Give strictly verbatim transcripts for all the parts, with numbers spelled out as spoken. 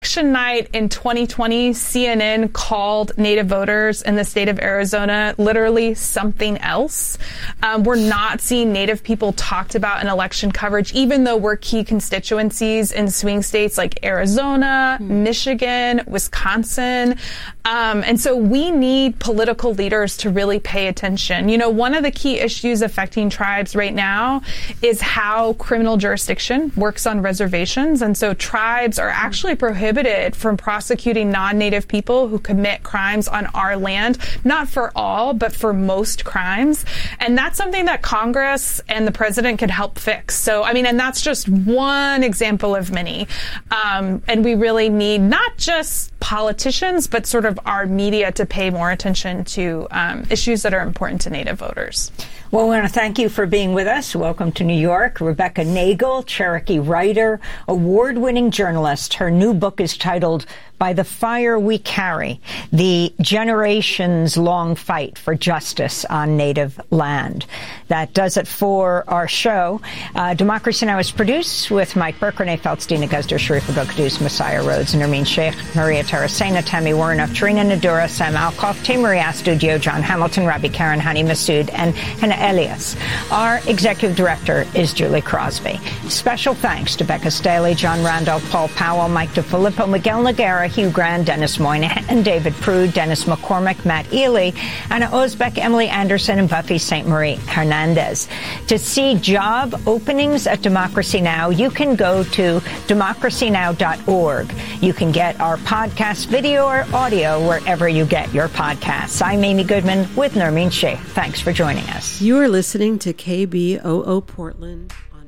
election night in twenty twenty, C N N called Native voters in the state of Arizona literally something else. Um, we're not seeing Native people talked about in election coverage, even though we're key constituencies in swing states like Arizona, mm-hmm. Michigan, Wisconsin. Um, and so we need political leaders to really pay attention. You know, one of the key issues affecting tribes right now is how criminal jurisdiction works on reservations. And so tribes are actually prohibited from prosecuting non-Native people who commit crimes on our land, not for all, but for most crimes. And that's something that Congress and the president could help fix. So, I mean, and that's just one example of many. Um, and we really need not just politicians, but sort of our media to pay more attention to um, issues that are important to Native voters. Well, we want to thank you for being with us. Welcome to New York. Rebecca Nagle, Cherokee writer, award-winning journalist. Her new book is titled By the Fire We Carry, The Generations-Long Fight for Justice on Native Land. That does it for our show. Uh, Democracy Now! Is produced with Mike Burke, Renee Feltz, Dina Guzder, Sharif Agokaduz, Messiah Rhodes, Nermeen Sheikh, Maria Tarasena, Tammy Warnoff, Trina Nadura, Sam Alcoff, Tim Maria Studio, John Hamilton, Rabbi Karen, Hani Masood, and Hannah Elias. Our executive director is Julie Crosby. Special thanks to Becca Staley, John Randolph, Paul Powell, Mike DeFilippo, Miguel Noguera, Hugh Grant, Dennis Moynihan, David Prude, Dennis McCormick, Matt Ely, Anna Osbeck, Emily Anderson, and Buffy Saint Marie Hernandez. To see job openings at Democracy Now!, you can go to democracy now dot org. You can get our podcast, video or audio, wherever you get your podcasts. I'm Amy Goodman with Nermeen Sheikh. Thanks for joining us. You are listening to K B O O Portland on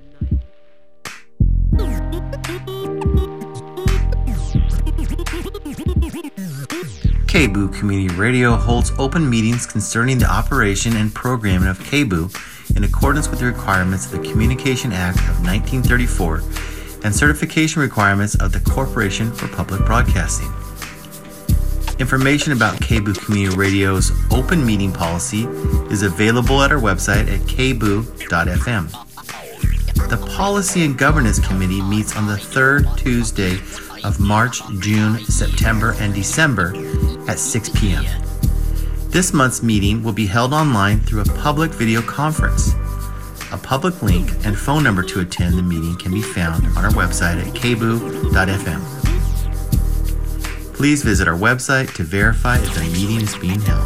K B O O Community Radio holds open meetings concerning the operation and programming of K B O O in accordance with the requirements of the Communication Act of nineteen thirty-four and certification requirements of the Corporation for Public Broadcasting. Information about K B O O Community Radio's open meeting policy is available at our website at k b o o dot f m. The Policy and Governance Committee meets on the third Tuesday of March, June, September, and December at six p.m. This month's meeting will be held online through a public video conference. A public link and phone number to attend the meeting can be found on our website at k b o o dot f m. Please visit our website to verify if the meeting is being held.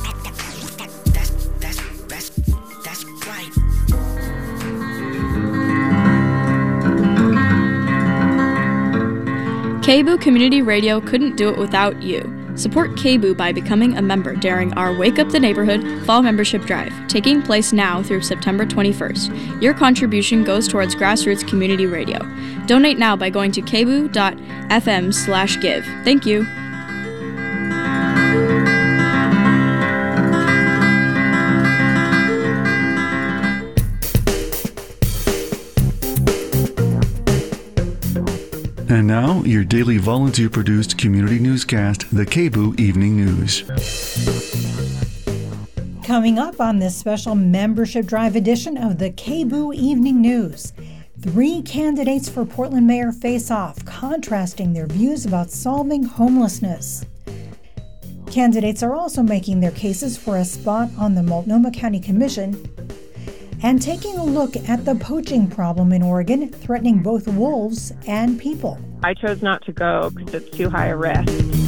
K B O O Community Radio couldn't do it without you. Support K B O O by becoming a member during our Wake Up the Neighborhood Fall Membership Drive, taking place now through September twenty-first. Your contribution goes towards grassroots community radio. Donate now by going to k b o o dot f m slash give. Thank you. And now, your daily volunteer-produced community newscast, the K B O O Evening News. Coming up on this special membership drive edition of the K B O O Evening News, three candidates for Portland mayor face off, contrasting their views about solving homelessness. Candidates are also making their cases for a spot on the Multnomah County Commission, and taking a look at the poaching problem in Oregon, threatening both wolves and people. I chose not to go because it's too high a risk.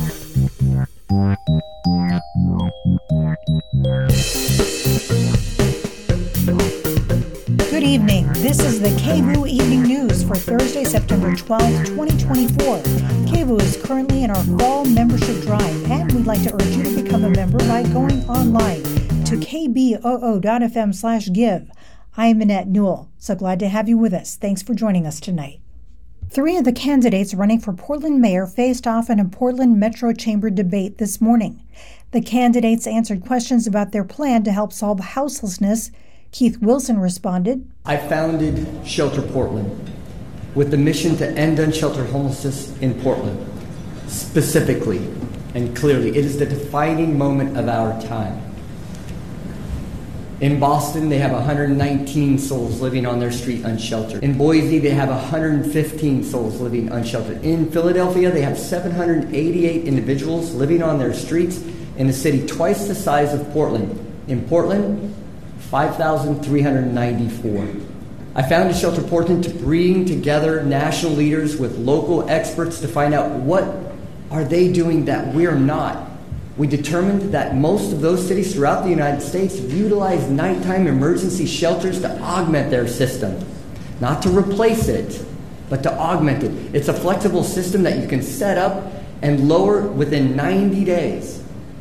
Good evening. This is the K B O O Evening News for Thursday, September twelfth, twenty twenty-four. K B O O is currently in our fall membership drive, and we'd like to urge you to become a member by going online to k b o o dot f m slash give. I am Annette Newell, so glad to have you with us. Thanks for joining us tonight. Three of the candidates running for Portland mayor faced off in a Portland Metro Chamber debate this morning. The candidates answered questions about their plan to help solve houselessness. Keith Wilson responded, I founded Shelter Portland with the mission to end unsheltered homelessness in Portland. Specifically and clearly, it is the defining moment of our time. In Boston, they have one hundred nineteen souls living on their street unsheltered. In Boise, they have one hundred fifteen souls living unsheltered. In Philadelphia, they have seven hundred eighty-eight individuals living on their streets in a city twice the size of Portland. In Portland, five thousand three hundred ninety-four. I founded Shelter Portland to bring together national leaders with local experts to find out what are they doing that we're not. We determined that most of those cities throughout the United States utilize nighttime emergency shelters to augment their system. Not to replace it, but to augment it. It's a flexible system that you can set up and lower within ninety days.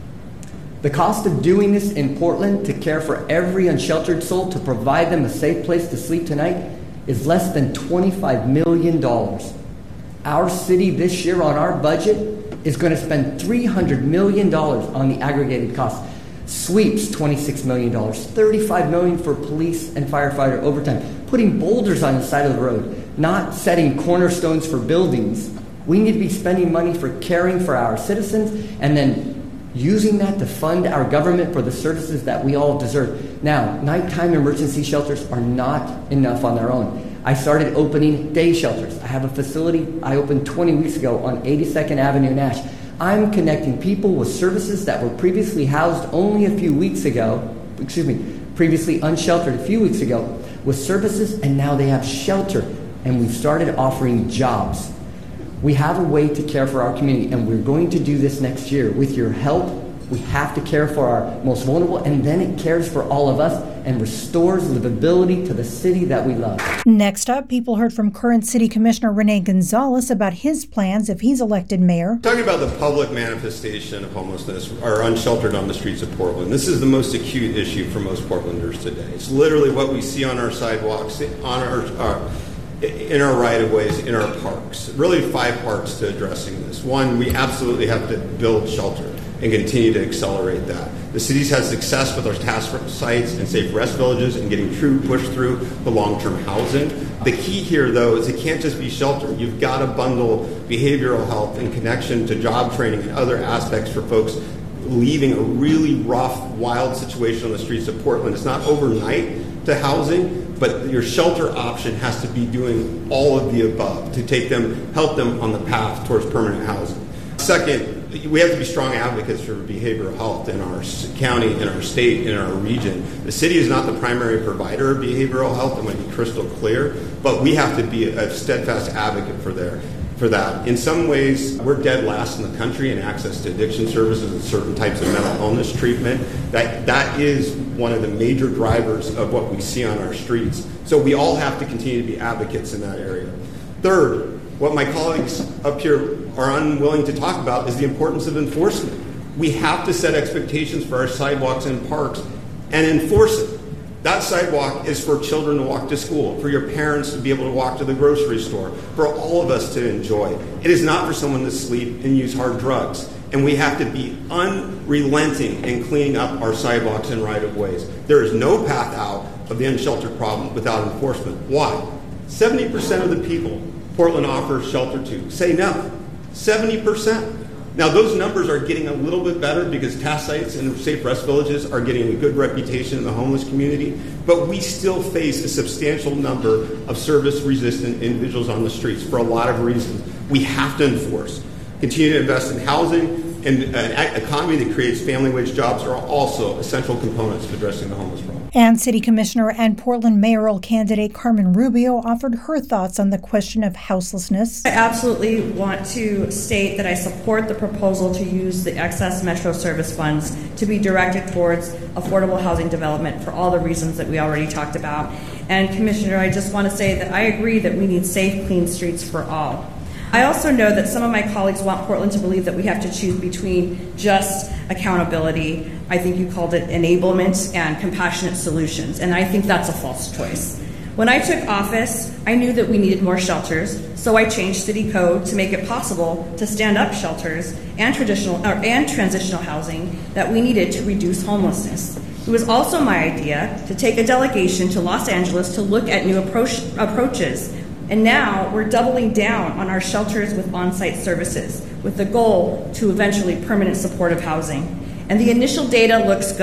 The cost of doing this in Portland to care for every unsheltered soul, to provide them a safe place to sleep tonight, is less than twenty-five million dollars. Our city this year on our budget is going to spend three hundred million dollars on the aggregated cost. Sweeps, twenty-six million dollars. thirty-five million dollars for police and firefighter overtime. Putting boulders on the side of the road, not setting cornerstones for buildings. We need to be spending money for caring for our citizens and then using that to fund our government for the services that we all deserve. Now, nighttime emergency shelters are not enough on their own. I started opening day shelters. I have a facility I opened twenty weeks ago on eighty-second Avenue in Nash. I'm connecting people with services that were previously housed only a few weeks ago, excuse me, previously unsheltered a few weeks ago, with services, and now they have shelter. And we've started offering jobs. We have a way to care for our community, and we're going to do this next year. With your help, we have to care for our most vulnerable, and then it cares for all of us and restores livability to the city that we love. Next up, people heard from current City Commissioner Rene Gonzalez about his plans if he's elected mayor. Talking about the public manifestation of homelessness or unsheltered on the streets of Portland. This is the most acute issue for most Portlanders today. It's literally what we see on our sidewalks, on our, our in our right-of-ways, in our parks. Really five parts to addressing this. One, we absolutely have to build shelter and continue to accelerate that. The city's had success with our task sites and safe rest villages and getting true push through the long-term housing. The key here, though, is it can't just be shelter. You've got to bundle behavioral health and connection to job training and other aspects for folks leaving a really rough, wild situation on the streets of Portland. It's not overnight to housing, but your shelter option has to be doing all of the above to take them, help them on the path towards permanent housing. Second, we have to be strong advocates for behavioral health in our county, in our state, in our region. The city is not the primary provider of behavioral health. It might be crystal clear, but we have to be a steadfast advocate for there. For that. In some ways, we're dead last in the country in access to addiction services and certain types of mental illness treatment. That that is one of the major drivers of what we see on our streets. So we all have to continue to be advocates in that area. Third, what my colleagues up here are unwilling to talk about is the importance of enforcement. We have to set expectations for our sidewalks and parks and enforce it. That sidewalk is for children to walk to school, for your parents to be able to walk to the grocery store, for all of us to enjoy. It is not for someone to sleep and use hard drugs. And we have to be unrelenting in cleaning up our sidewalks and right-of-ways. There is no path out of the unsheltered problem without enforcement. Why? seventy percent of the people Portland offers shelter to say no. seventy percent. Now, those numbers are getting a little bit better because task sites and safe rest villages are getting a good reputation in the homeless community, but we still face a substantial number of service-resistant individuals on the streets for a lot of reasons. We have to enforce. Continue to invest in housing, and an economy that creates family wage jobs are also essential components of addressing the homeless problem. And City Commissioner and Portland mayoral candidate Carmen Rubio offered her thoughts on the question of houselessness. I absolutely want to state that I support the proposal to use the excess Metro service funds to be directed towards affordable housing development for all the reasons that we already talked about. And Commissioner, I just want to say that I agree that we need safe, clean streets for all. I also know that some of my colleagues want Portland to believe that we have to choose between just accountability, I think you called it enablement, and compassionate solutions, and I think that's a false choice. When I took office, I knew that we needed more shelters, so I changed city code to make it possible to stand up shelters and traditional or, and transitional housing that we needed to reduce homelessness. It was also my idea to take a delegation to Los Angeles to look at new approach, approaches. And now we're doubling down on our shelters with on-site services with the goal to eventually permanent supportive housing. And the initial data looks good.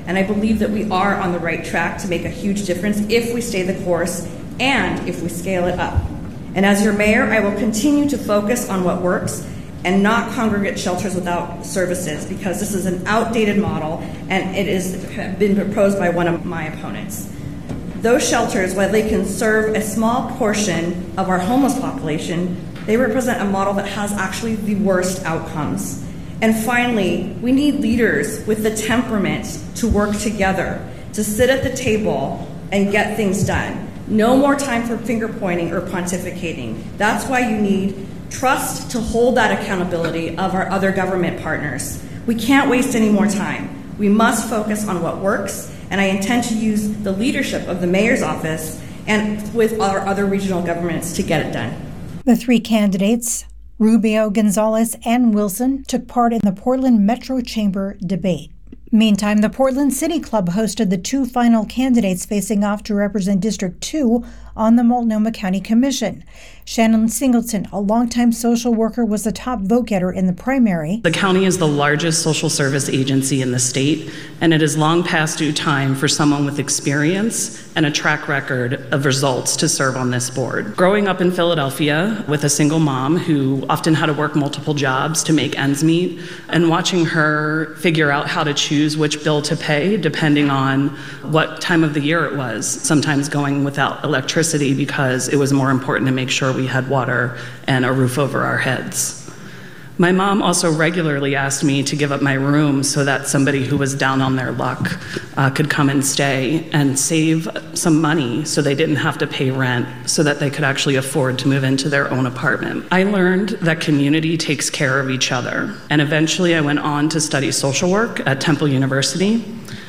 And I believe that we are on the right track to make a huge difference if we stay the course and if we scale it up. And as your mayor, I will continue to focus on what works and not congregate shelters without services, because this is an outdated model and it has been proposed by one of my opponents. Those shelters, while they can serve a small portion of our homeless population, they represent a model that has actually the worst outcomes. And finally, we need leaders with the temperament to work together, to sit at the table and get things done. No more time for finger pointing or pontificating. That's why you need trust to hold that accountability of our other government partners. We can't waste any more time. We must focus on what works, and I intend to use the leadership of the mayor's office and with our other regional governments to get it done. The three candidates, Rubio, Gonzalez, and Wilson, took part in the Portland Metro Chamber debate. Meantime, the Portland City Club hosted the two final candidates facing off to represent District two on the Multnomah County Commission. Shannon Singleton, a longtime social worker, was the top vote-getter in the primary. The county is the largest social service agency in the state, and it is long past due time for someone with experience and a track record of results to serve on this board. Growing up in Philadelphia with a single mom who often had to work multiple jobs to make ends meet, and watching her figure out how to choose which bill to pay depending on what time of the year it was, sometimes going without electricity because it was more important to make sure we had water and a roof over our heads. My mom also regularly asked me to give up my room so that somebody who was down on their luck uh, could come and stay and save some money so they didn't have to pay rent, so that they could actually afford to move into their own apartment. I learned that community takes care of each other, and eventually I went on to study social work at Temple University.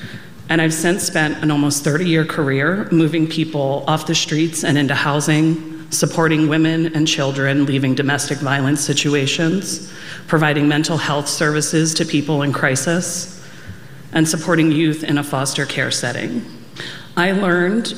And I've since spent an almost thirty-year career moving people off the streets and into housing, supporting women and children leaving domestic violence situations, providing mental health services to people in crisis, and supporting youth in a foster care setting. I learned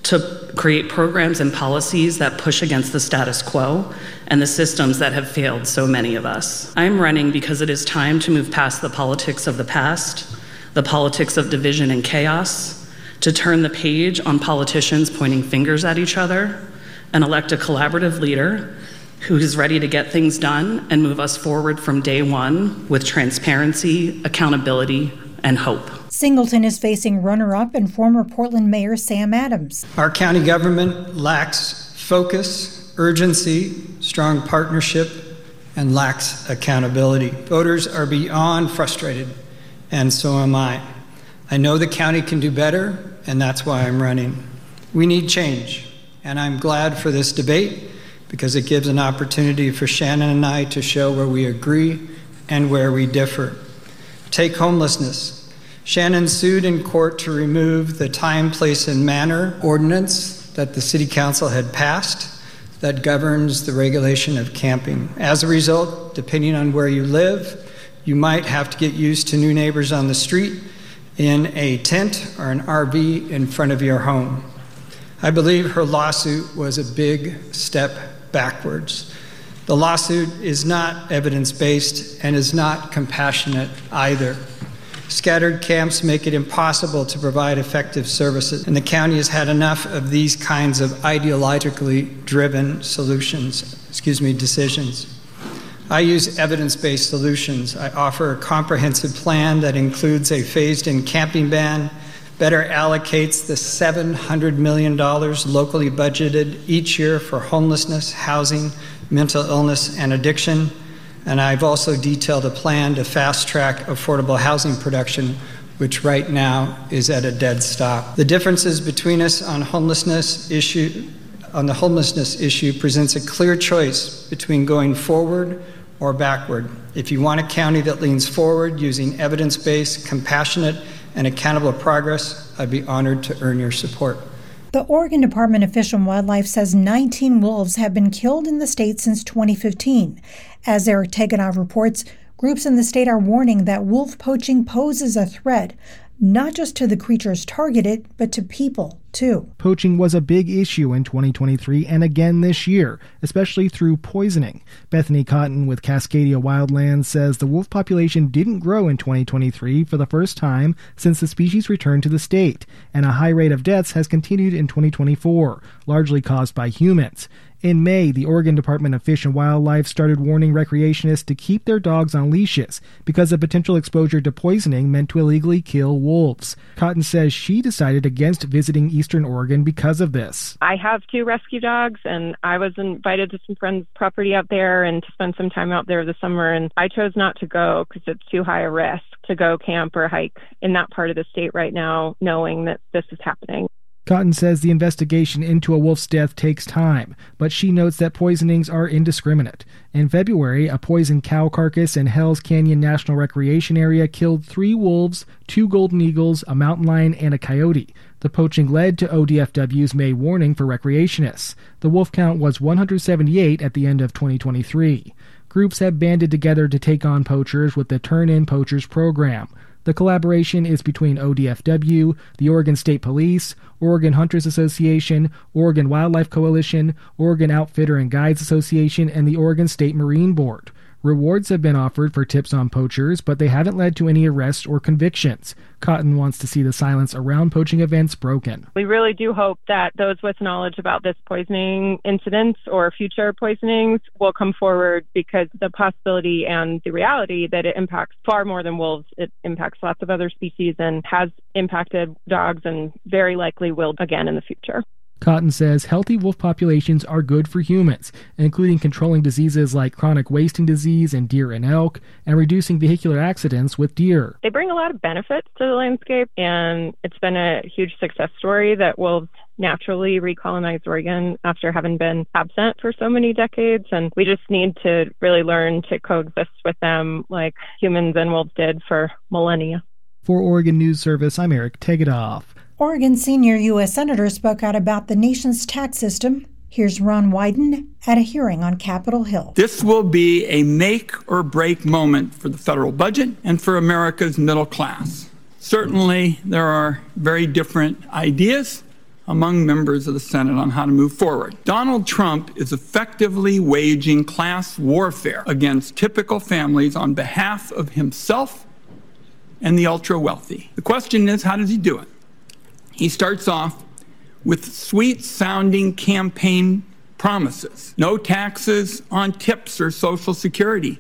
to create programs and policies that push against the status quo and the systems that have failed so many of us. I'm running because it is time to move past the politics of the past, the politics of division and chaos, to turn the page on politicians pointing fingers at each other, and elect a collaborative leader who is ready to get things done and move us forward from day one with transparency, accountability, and hope. Singleton is facing runner-up and former Portland Mayor Sam Adams. Our county government lacks focus, urgency, strong partnership, and lacks accountability. Voters are beyond frustrated, and so am I. I know the county can do better, and that's why I'm running. We need change. And I'm glad for this debate because it gives an opportunity for Shannon and I to show where we agree and where we differ. Take homelessness. Shannon sued in court to remove the time, place, and manner ordinance that the City Council had passed that governs the regulation of camping. As a result, depending on where you live, you might have to get used to new neighbors on the street in a tent or an R V in front of your home. I believe her lawsuit was a big step backwards. The lawsuit is not evidence-based and is not compassionate either. Scattered camps make it impossible to provide effective services, and the county has had enough of these kinds of ideologically driven solutions, excuse me, decisions. I use evidence-based solutions. I offer a comprehensive plan that includes a phased-in camping ban, better allocates the seven hundred million dollars locally budgeted each year for homelessness, housing, mental illness, and addiction. And I've also detailed a plan to fast-track affordable housing production, which right now is at a dead stop. The differences between us on homelessness issue, on the homelessness issue presents a clear choice between going forward or backward. If you want a county that leans forward using evidence-based, compassionate, and accountable progress, I'd be honored to earn your support. The Oregon Department of Fish and Wildlife says nineteen wolves have been killed in the state since twenty fifteen. As Eric Teganov reports, groups in the state are warning that wolf poaching poses a threat, not just to the creatures targeted, but to people, too. Poaching was a big issue in twenty twenty-three and again this year, especially through poisoning. Bethany Cotton with Cascadia Wildlands says the wolf population didn't grow in twenty twenty-three for the first time since the species returned to the state, and a high rate of deaths has continued in twenty twenty-four, largely caused by humans. In May, the Oregon Department of Fish and Wildlife started warning recreationists to keep their dogs on leashes because a potential exposure to poisoning meant to illegally kill wolves. Cotton says she decided against visiting Eastern Oregon because of this. I have two rescue dogs, and I was invited to some friends' property out there and to spend some time out there this summer, and I chose not to go because it's too high a risk to go camp or hike in that part of the state right now, knowing that this is happening. Cotton says the investigation into a wolf's death takes time, but she notes that poisonings are indiscriminate. In February, a poisoned cow carcass in Hells Canyon National Recreation Area killed three wolves, two golden eagles, a mountain lion, and a coyote. The poaching led to O D F W's May warning for recreationists. The wolf count was one hundred seventy-eight at the end of twenty twenty-three. Groups have banded together to take on poachers with the Turn In Poachers program. The collaboration is between O D F W, the Oregon State Police, Oregon Hunters Association, Oregon Wildlife Coalition, Oregon Outfitter and Guides Association, and the Oregon State Marine Board. Rewards have been offered for tips on poachers, but they haven't led to any arrests or convictions. Cotton wants to see the silence around poaching events broken. We really do hope that those with knowledge about this poisoning incident or future poisonings will come forward, because the possibility and the reality that it impacts far more than wolves. It impacts lots of other species and has impacted dogs and very likely will again in the future. Cotton says healthy wolf populations are good for humans, including controlling diseases like chronic wasting disease in deer and elk, and reducing vehicular accidents with deer. They bring a lot of benefits to the landscape, and it's been a huge success story that wolves naturally recolonize Oregon after having been absent for so many decades, and we just need to really learn to coexist with them like humans and wolves did for millennia. For Oregon News Service, I'm Eric Tegedoff. Oregon senior U S Senator spoke out about the nation's tax system. Here's Ron Wyden at a hearing on Capitol Hill. This will be a make or break moment for the federal budget and for America's middle class. Certainly, there are very different ideas among members of the Senate on how to move forward. Donald Trump is effectively waging class warfare against typical families on behalf of himself and the ultra-wealthy. The question is, how does he do it? He starts off with sweet-sounding campaign promises. No taxes on tips or Social Security.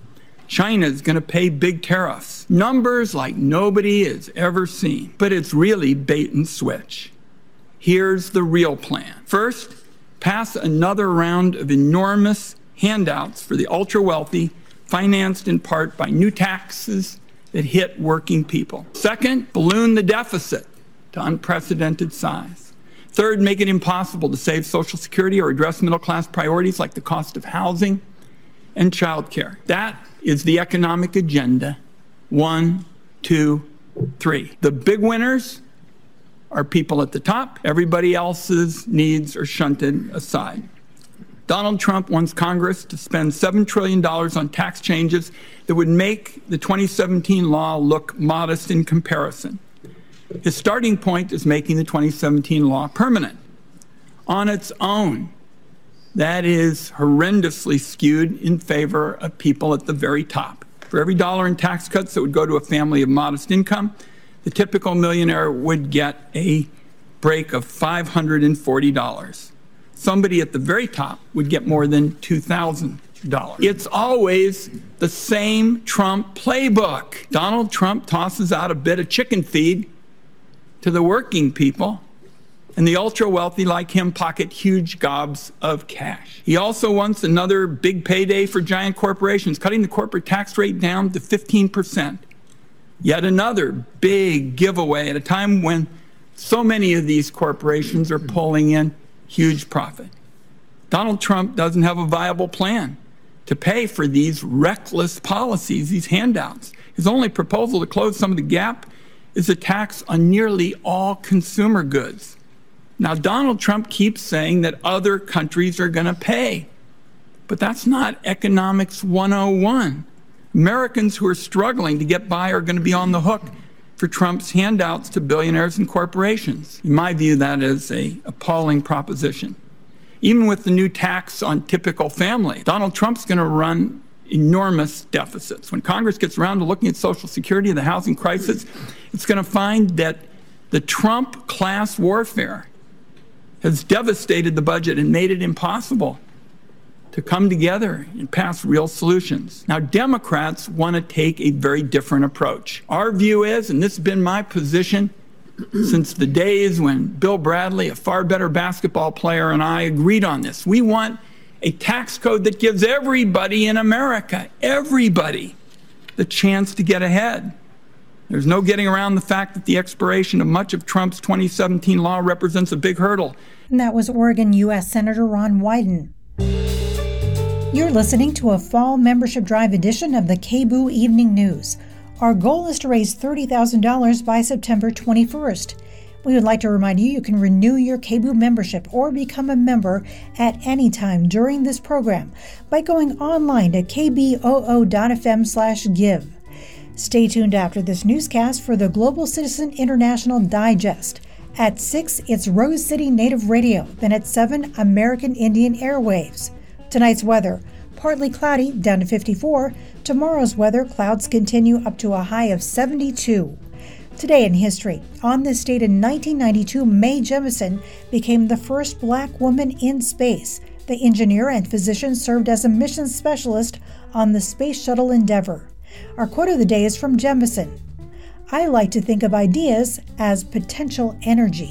China's going to pay big tariffs. Numbers like nobody has ever seen. But it's really bait and switch. Here's the real plan. First, pass another round of enormous handouts for the ultra-wealthy, financed in part by new taxes that hit working people. Second, balloon the deficit to unprecedented size. Third, make it impossible to save Social Security or address middle-class priorities like the cost of housing and child care. That is the economic agenda. One, two, three. The big winners are people at the top. Everybody else's needs are shunted aside. Donald Trump wants Congress to spend seven trillion dollars on tax changes that would make the twenty seventeen law look modest in comparison. His starting point is making the twenty seventeen law permanent. On its own, that is horrendously skewed in favor of people at the very top. For every dollar in tax cuts that would go to a family of modest income, the typical millionaire would get a break of five hundred forty dollars. Somebody at the very top would get more than two thousand dollars. It's always the same Trump playbook. Donald Trump tosses out a bit of chicken feed to the working people, and the ultra-wealthy like him pocket huge gobs of cash. He also wants another big payday for giant corporations, cutting the corporate tax rate down to fifteen percent. Yet another big giveaway at a time when so many of these corporations are pulling in huge profit. Donald Trump doesn't have a viable plan to pay for these reckless policies, these handouts. His only proposal to close some of the gap is a tax on nearly all consumer goods. Now, Donald Trump keeps saying that other countries are going to pay, but that's not economics one oh one. Americans who are struggling to get by are going to be on the hook for Trump's handouts to billionaires and corporations. In my view, that is an appalling proposition. Even with the new tax on typical family, Donald Trump's going to run enormous deficits. When Congress gets around to looking at Social Security and the housing crisis, it's going to find that the Trump class warfare has devastated the budget and made it impossible to come together and pass real solutions. Now, Democrats want to take a very different approach. Our view is, and this has been my position since the days when Bill Bradley, a far better basketball player, and I agreed on this. We want a tax code that gives everybody in America, everybody, the chance to get ahead. There's no getting around the fact that the expiration of much of Trump's twenty seventeen law represents a big hurdle. And that was Oregon U S Senator Ron Wyden. You're listening to a fall membership drive edition of the K B O O Evening News. Our goal is to raise thirty thousand dollars by September twenty-first. We would like to remind you you can renew your K B O O membership or become a member at any time during this program by going online to k b o o dot f m slash give. Stay tuned after this newscast for the Global Citizen International Digest. At six, it's Rose City Native Radio. Then at seven, American Indian Airwaves. Tonight's weather, partly cloudy, down to fifty-four. Tomorrow's weather, clouds continue up to a high of seventy-two. Today in history, on this date in nineteen ninety-two, Mae Jemison became the first black woman in space. The engineer and physician served as a mission specialist on the Space Shuttle Endeavour. Our quote of the day is from Jemison. I like to think of ideas as potential energy.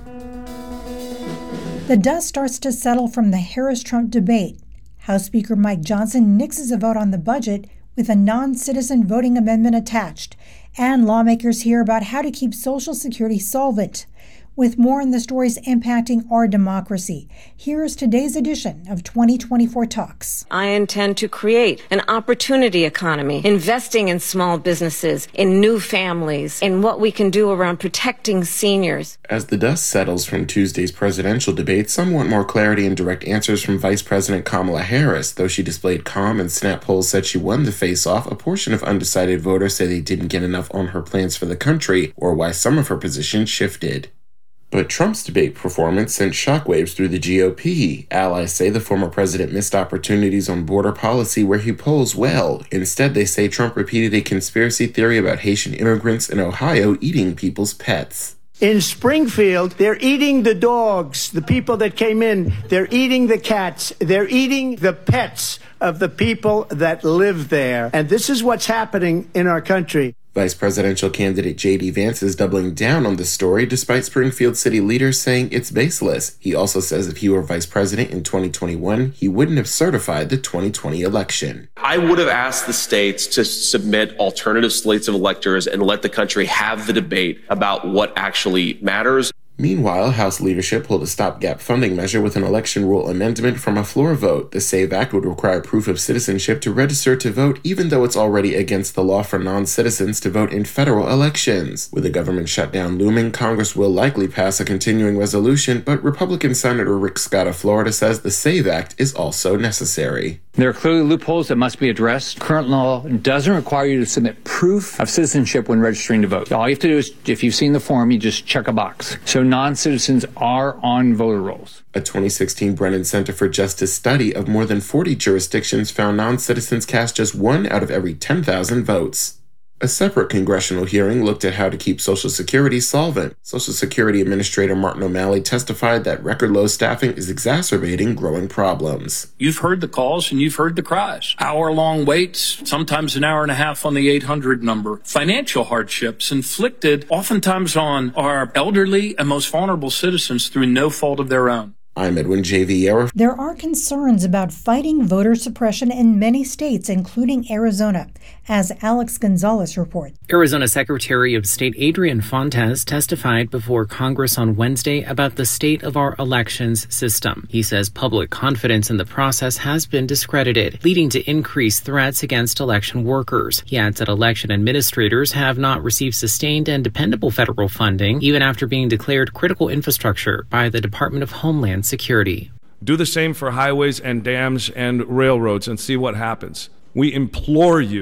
The dust starts to settle from the Harris-Trump debate. House Speaker Mike Johnson nixes a vote on the budget with a non-citizen voting amendment attached, and lawmakers hear about how to keep Social Security solvent. With more on the stories impacting our democracy, here's today's edition of twenty twenty-four Talks. I intend to create an opportunity economy, investing in small businesses, in new families, in what we can do around protecting seniors. As the dust settles from Tuesday's presidential debate, some want more clarity and direct answers from Vice President Kamala Harris. Though she displayed calm and snap polls said she won the face-off, a portion of undecided voters say they didn't get enough on her plans for the country or why some of her positions shifted. But Trump's debate performance sent shockwaves through the G O P. Allies say the former president missed opportunities on border policy where he polls well. Instead, they say Trump repeated a conspiracy theory about Haitian immigrants in Ohio eating people's pets. In Springfield, they're eating the dogs, the people that came in. They're eating the cats. They're eating the pets of the people that live there. And this is what's happening in our country. Vice presidential candidate J D Vance is doubling down on the story despite Springfield city leaders saying it's baseless. He also says if he were vice president in twenty twenty-one, he wouldn't have certified the twenty twenty election. I would have asked the states to submit alternative slates of electors and let the country have the debate about what actually matters. Meanwhile, House leadership pulled a stopgap funding measure with an election rule amendment from a floor vote. The SAVE Act would require proof of citizenship to register to vote, even though it's already against the law for non-citizens to vote in federal elections. With the government shutdown looming, Congress will likely pass a continuing resolution, but Republican Senator Rick Scott of Florida says the SAVE Act is also necessary. There are clearly loopholes that must be addressed. Current law doesn't require you to submit proof of citizenship when registering to vote. All you have to do is, if you've seen the form, you just check a box. So non-citizens are on voter rolls. A twenty sixteen Brennan Center for Justice study of more than forty jurisdictions found non-citizens cast just one out of every ten thousand votes. A separate congressional hearing looked at how to keep Social Security solvent. Social Security Administrator Martin O'Malley testified that record-low staffing is exacerbating growing problems. You've heard the calls and you've heard the cries. Hour-long waits, sometimes an hour and a half on the eight hundred number. Financial hardships inflicted oftentimes on our elderly and most vulnerable citizens through no fault of their own. I'm Edwin J. Vieira. There are concerns about fighting voter suppression in many states, including Arizona, as Alex Gonzalez reports. Arizona Secretary of State Adrian Fontes testified before Congress on Wednesday about the state of our elections system. He says public confidence in the process has been discredited, leading to increased threats against election workers. He adds that election administrators have not received sustained and dependable federal funding, even after being declared critical infrastructure by the Department of Homeland Security. Do the same for highways and dams and railroads and see what happens. We implore you,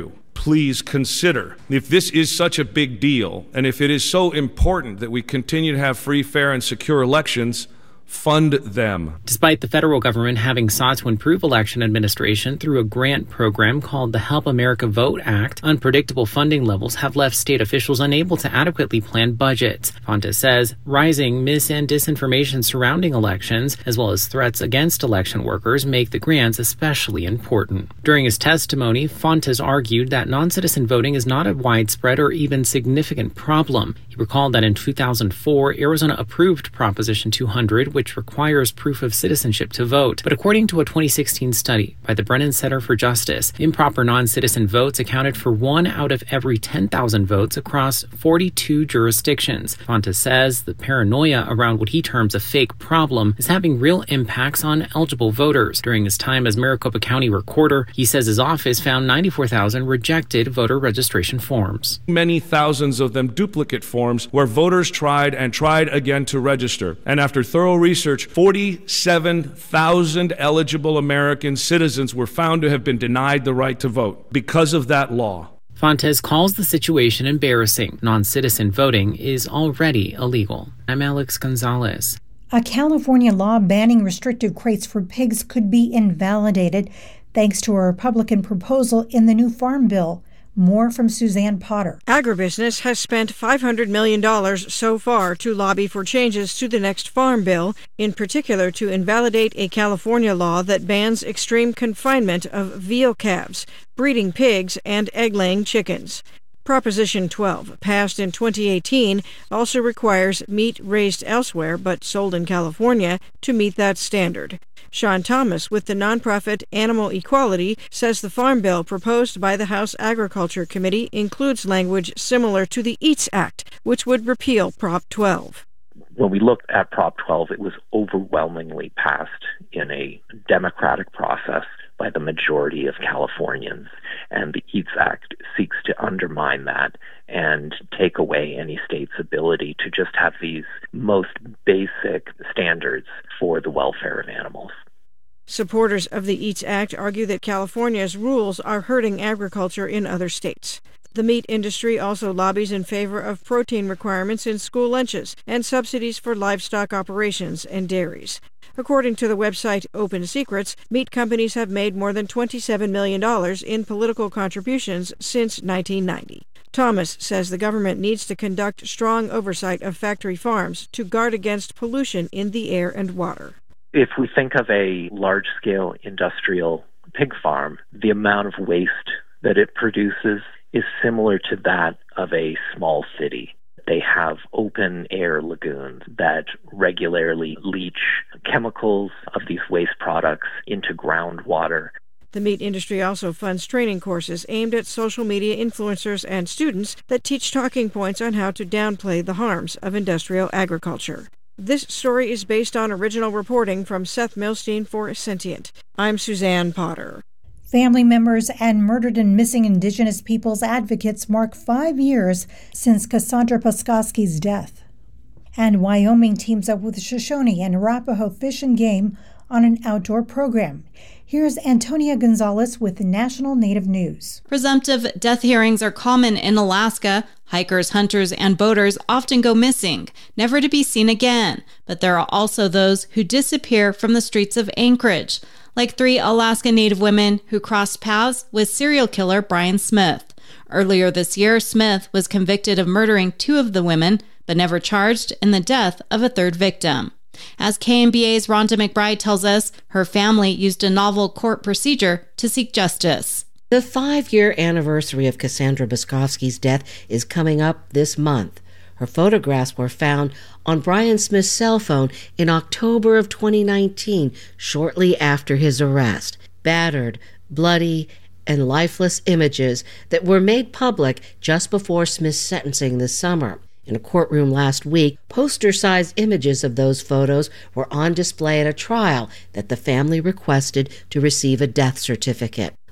please consider, if this is such a big deal, and if it is so important that we continue to have free, fair, and secure elections, fund them. Despite the federal government having sought to improve election administration through a grant program called the Help America Vote Act, unpredictable funding levels have left state officials unable to adequately plan budgets. Fontes says rising mis- and disinformation surrounding elections, as well as threats against election workers, make the grants especially important. During his testimony, Fontes argued that non-citizen voting is not a widespread or even significant problem. He recalled that in two thousand four, Arizona approved Proposition two hundred, which requires proof of citizenship to vote. But according to a twenty sixteen study by the Brennan Center for Justice, improper non-citizen votes accounted for one out of every ten thousand votes across forty-two jurisdictions. Fontes says the paranoia around what he terms a fake problem is having real impacts on eligible voters. During his time as Maricopa County Recorder, he says his office found ninety-four thousand rejected voter registration forms. Many thousands of them duplicate forms where voters tried and tried again to register. And after thorough research, forty-seven thousand eligible American citizens were found to have been denied the right to vote because of that law. Fontes calls the situation embarrassing. Non-citizen voting is already illegal. I'm Alex Gonzalez. A California law banning restricted crates for pigs could be invalidated thanks to a Republican proposal in the new Farm Bill. More from Suzanne Potter. Agribusiness has spent five hundred million dollars so far to lobby for changes to the next Farm Bill, in particular to invalidate a California law that bans extreme confinement of veal calves, breeding pigs, and egg-laying chickens. Proposition twelve, passed in twenty eighteen, also requires meat raised elsewhere but sold in California to meet that standard. Sean Thomas with the nonprofit Animal Equality says the Farm Bill proposed by the House Agriculture Committee includes language similar to the EATS Act, which would repeal Prop twelve. When we looked at Prop twelve, it was overwhelmingly passed in a democratic process by the majority of Californians, and the EATS Act seeks to undermine that and take away any state's ability to just have these most basic standards for the welfare of animals. Supporters of the EATS Act argue that California's rules are hurting agriculture in other states. The meat industry also lobbies in favor of protein requirements in school lunches and subsidies for livestock operations and dairies. According to the website Open Secrets, meat companies have made more than twenty-seven million dollars in political contributions since nineteen ninety. Thomas says the government needs to conduct strong oversight of factory farms to guard against pollution in the air and water. If we think of a large-scale industrial pig farm, the amount of waste that it produces is similar to that of a small city. They have open-air lagoons that regularly leach chemicals of these waste products into groundwater. The meat industry also funds training courses aimed at social media influencers and students that teach talking points on how to downplay the harms of industrial agriculture. This story is based on original reporting from Seth Milstein for Sentient. I'm Suzanne Potter. Family members and murdered and missing Indigenous peoples advocates mark five years since Cassandra Paskowski's death. And Wyoming teams up with Shoshone and Arapaho Fish and Game on an outdoor program. Here's Antonia Gonzalez with the National Native News. Presumptive death hearings are common in Alaska. Hikers, hunters, and boaters often go missing, never to be seen again. But there are also those who disappear from the streets of Anchorage, like three Alaska Native women who crossed paths with serial killer Brian Smith. Earlier this year, Smith was convicted of murdering two of the women, but never charged in the death of a third victim. As K M B A's Rhonda McBride tells us, her family used a novel court procedure to seek justice. The five-year anniversary of Cassandra Paskowski's death is coming up this month. Her photographs were found on Brian Smith's cell phone in October of twenty nineteen, shortly after his arrest. Battered, bloody, and lifeless images that were made public just before Smith's sentencing this summer. In a courtroom last week, poster-sized images of those photos were on display at a trial that the family requested to receive a death certificate.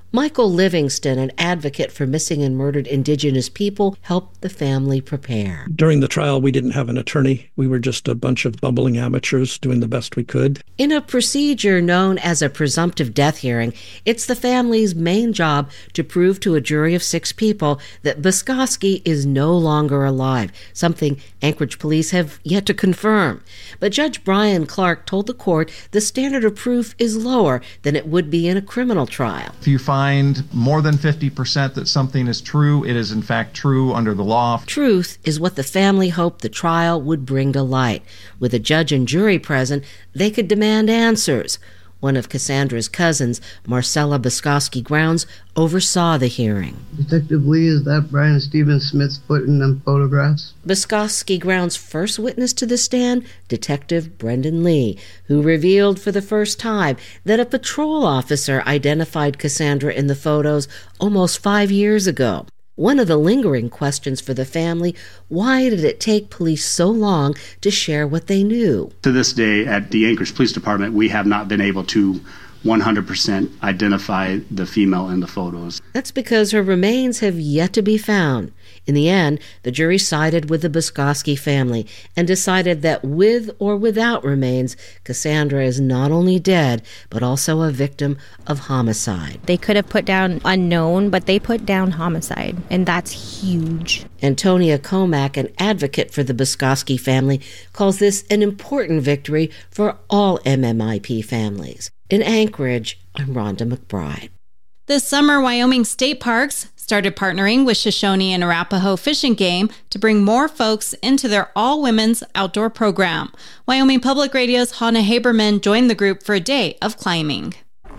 Michael Livingston, an advocate for missing and murdered Indigenous people, helped the family prepare. During the trial, we didn't have an attorney. We were just a bunch of bumbling amateurs doing the best we could. In a procedure known as a presumptive death hearing, it's the family's main job to prove to a jury of six people that Buskowski is no longer alive, something Anchorage police have yet to confirm. But Judge Brian Clark told the court the standard of proof is lower than it would be in a criminal trial. If you find more than fifty percent that something is true, it is in fact true under the law. Truth is what the family hoped the trial would bring to light. With a judge and jury present, they could demand answers. One of Cassandra's cousins, Marcella Buskowski Grounds, oversaw the hearing. Detective Lee, is that Brian Stephen Smith's foot in them photographs? Buskowski Grounds' first witness to the stand, Detective Brendan Lee, who revealed for the first time that a patrol officer identified Cassandra in the photos almost five years ago. One of the lingering questions for the family, why did it take police so long to share what they knew? To this day, at the Anchorage Police Department, we have not been able to one hundred percent identify the female in the photos. That's because her remains have yet to be found. In the end, the jury sided with the Buskowski family and decided that with or without remains, Cassandra is not only dead, but also a victim of homicide. They could have put down unknown, but they put down homicide, and that's huge. Antonia Comack, an advocate for the Buskowski family, calls this an important victory for all M M I P families. In Anchorage, I'm Rhonda McBride. This summer, Wyoming State Parks started partnering with Shoshone and Arapaho Fish and Game to bring more folks into their all-women's outdoor program. Wyoming Public Radio's Hannah Haberman joined the group for a day of climbing.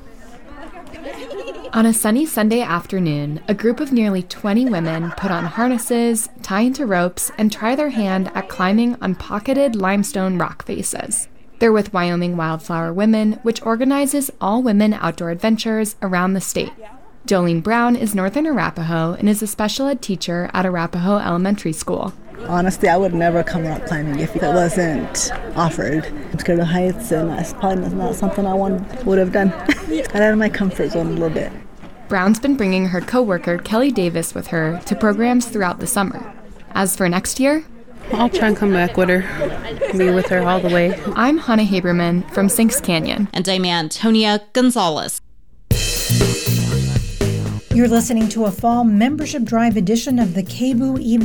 On a sunny Sunday afternoon, a group of nearly twenty women put on harnesses, tie into ropes, and try their hand at climbing on pocketed limestone rock faces. They're with Wyoming Wildflower Women, which organizes all-women outdoor adventures around the state. Jolene Brown is Northern Arapaho and is a special ed teacher at Arapaho Elementary School. Honestly, I would never come rock climbing if it wasn't offered. I'm scared of heights, and that's probably not something I want, would have done. Got out of my comfort zone a little bit. Brown's been bringing her coworker Kelly Davis with her to programs throughout the summer. As for next year, I'll try and come back with her, be with her all the way. I'm Hannah Haberman from Sinks Canyon. And I'm Antonia Gonzalez. You're listening to a fall membership drive edition of the K B O O Evening